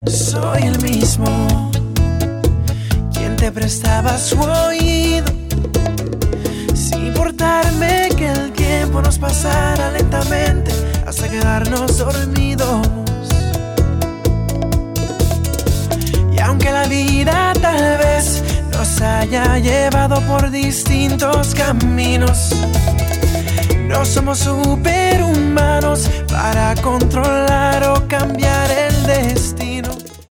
soy el mismo quien te prestaba su oído, sin importarme que el tiempo nos pasara lentamente hasta quedarnos dormidos. Y aunque la vida tal vez nos haya llevado por distintos caminos, no somos superhumanos para controlar o cambiar el destino.